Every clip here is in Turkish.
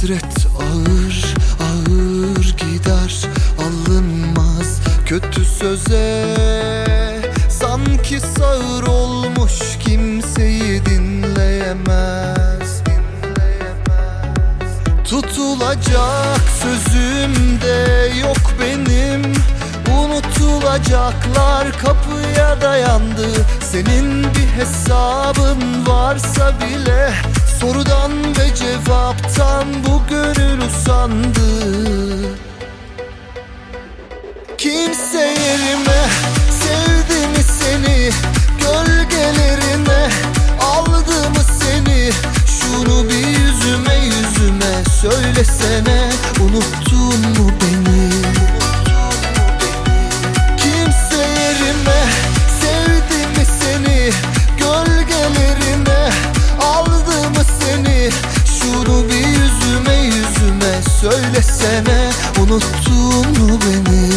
Hasret ağır ağır gider, alınmaz kötü söze. Sanki sağır olmuş, kimseyi dinleyemez. Tutulacak sözümde yok benim, unutulacaklar kapıya dayandı. Senin bir hesabın varsa bile, sorudan ve cevaptan bu gönül usandı. Kimse yerime sevdi mi seni, gölgelerine aldı mı seni? Şunu bir yüzüme söylesene, unuttun mu beni? Kimse yerime sevdi mi seni, gölgelerine aldı mı seni? Şunu bir yüzüme söylesene, unuttun mu beni?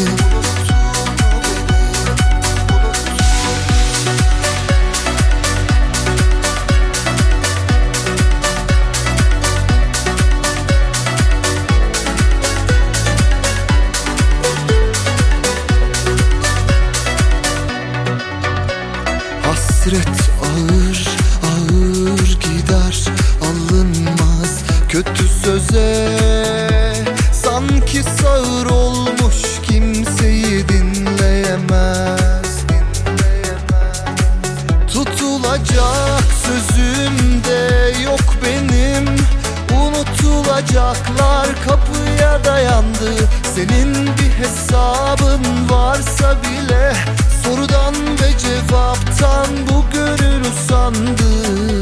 Hasret ağır ağır gider, alınmaz kötü söze. Sanki sağır olmuş, kimseyi dinleyemez. Tutulacak sözümde yok benim, unutulacaklar kapıya dayandı. Senin bir hesabın varsa bile, sorudan ve cevaptan bu gönül usandı.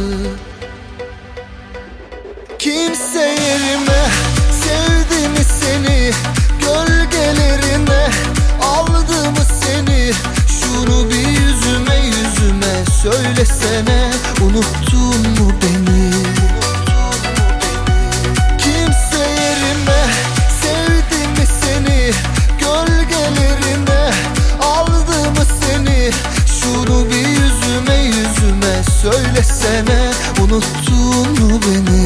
Kimse yerime sevdi mi seni, gölgelerine aldı mı seni? Şunu bir yüzüme söylesene, unuttun mu beni? Kimse yerime sevdi mi seni, gölgelerine aldı mı seni? Şunu bir yüzüme söylesene, unuttun mu beni?